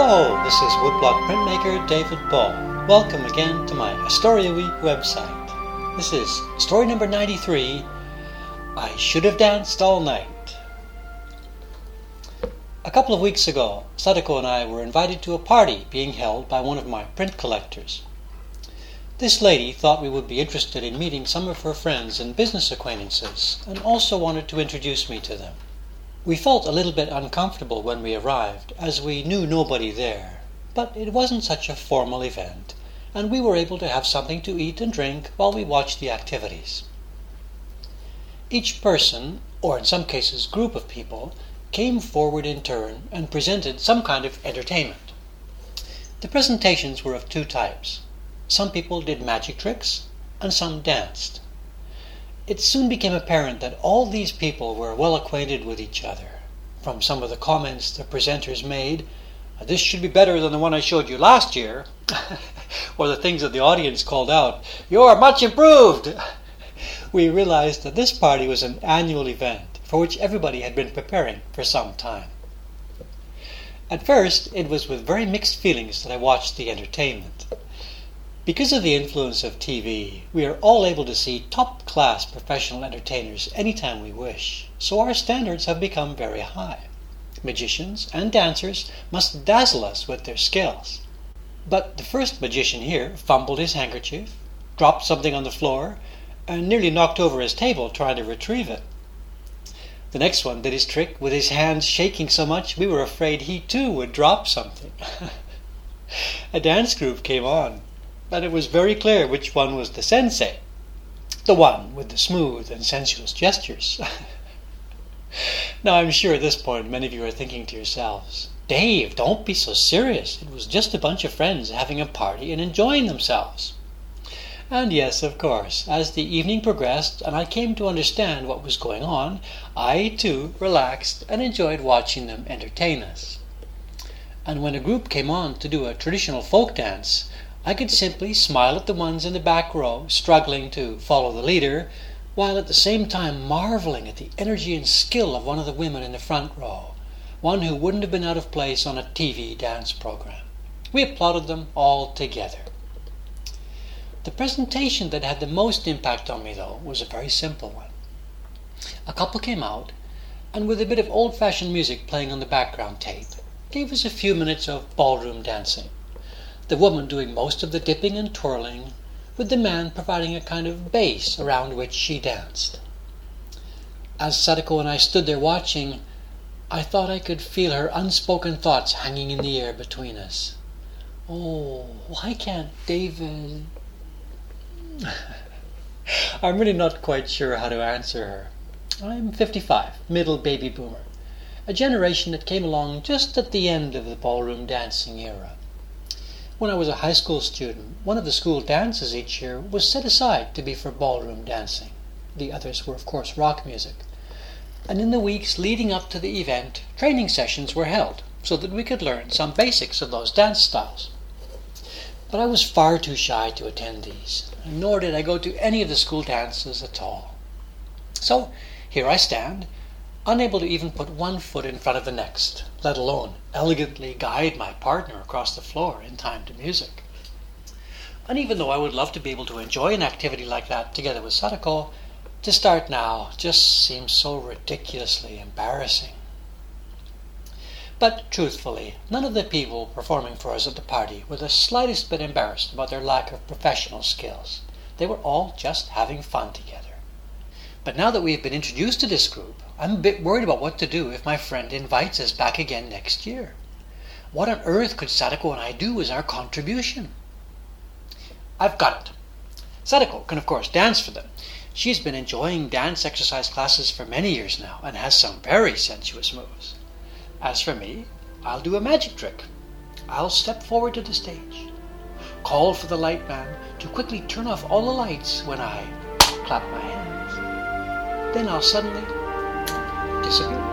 Hello, this is woodblock printmaker David Ball. Welcome again to my Astoria Week website. This is story number 93, I Should Have Danced All Night. A couple of weeks ago, Sadako and I were invited to a party being held by one of my print collectors. This lady thought we would be interested in meeting some of her friends and business acquaintances, and also wanted to introduce me to them. We felt a little bit uncomfortable when we arrived, as we knew nobody there, but it wasn't such a formal event, and we were able to have something to eat and drink while we watched the activities. Each person, or in some cases group of people, came forward in turn and presented some kind of entertainment. The presentations were of two types. Some people did magic tricks, and some danced. It soon became apparent that all these people were well acquainted with each other. From some of the comments the presenters made, "This should be better than the one I showed you last year," or the things that the audience called out, "You're much improved," we realized that this party was an annual event for which everybody had been preparing for some time. At first, it was with very mixed feelings that I watched the entertainment. Because of the influence of TV, we are all able to see top-class professional entertainers anytime we wish, so our standards have become very high. Magicians and dancers must dazzle us with their skills. But the first magician here fumbled his handkerchief, dropped something on the floor, and nearly knocked over his table trying to retrieve it. The next one did his trick with his hands shaking so much we were afraid he too would drop something. A dance group came on, and it was very clear which one was the sensei, the one with the smooth and sensuous gestures. Now I'm sure at this point many of you are thinking to yourselves, "Dave, don't be so serious. It was just a bunch of friends having a party and enjoying themselves." And yes, of course, as the evening progressed and I came to understand what was going on, I too relaxed and enjoyed watching them entertain us. And when a group came on to do a traditional folk dance, I could simply smile at the ones in the back row struggling to follow the leader, while at the same time marveling at the energy and skill of one of the women in the front row, one who wouldn't have been out of place on a TV dance program. We applauded them all together. The presentation that had the most impact on me, though, was a very simple one. A couple came out, and with a bit of old-fashioned music playing on the background tape, gave us a few minutes of ballroom dancing. The woman doing most of the dipping and twirling, with the man providing a kind of base around which she danced. As Sadako and I stood there watching, I thought I could feel her unspoken thoughts hanging in the air between us. "Oh, why can't David..." I'm really not quite sure how to answer her. I'm 55, middle baby boomer, a generation that came along just at the end of the ballroom dancing era. When I was a high school student, one of the school dances each year was set aside to be for ballroom dancing. The others were, of course, rock music. And in the weeks leading up to the event, training sessions were held so that we could learn some basics of those dance styles. But I was far too shy to attend these, nor did I go to any of the school dances at all. So here I stand, unable to even put one foot in front of the next, let alone elegantly guide my partner across the floor in time to music. And even though I would love to be able to enjoy an activity like that together with Sadako, to start now just seems so ridiculously embarrassing. But truthfully, none of the people performing for us at the party were the slightest bit embarrassed about their lack of professional skills. They were all just having fun together. But now that we have been introduced to this group, I'm a bit worried about what to do if my friend invites us back again next year. What on earth could Sadako and I do as our contribution? I've got it. Sadako can of course dance for them. She's been enjoying dance exercise classes for many years now and has some very sensuous moves. As for me, I'll do a magic trick. I'll step forward to the stage, call for the light man to quickly turn off all the lights when I clap my hands. Then I'll suddenly disappear.